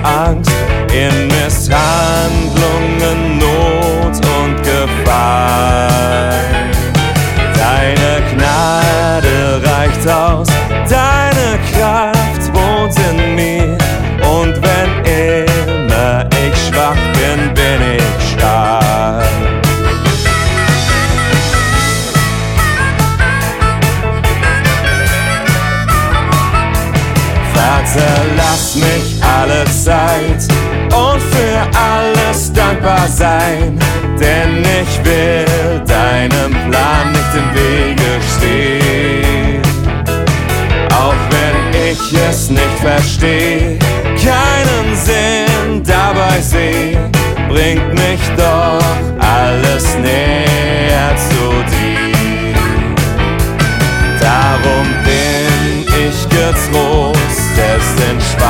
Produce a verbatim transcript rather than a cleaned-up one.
Angst, in Misshandlungen, Not und Gefahr. Deine Gnade reicht aus, deine Kraft wohnt in mir. Und wenn immer ich schwach bin, bin ich stark. Vater, lass mich alle Zeit und für alles dankbar sein, denn ich will deinem Plan nicht im Wege stehen. Auch wenn ich es nicht verstehe, keinen Sinn dabei sehe, bringt mich doch alles näher zu dir. Darum bin ich getrost, es entspannt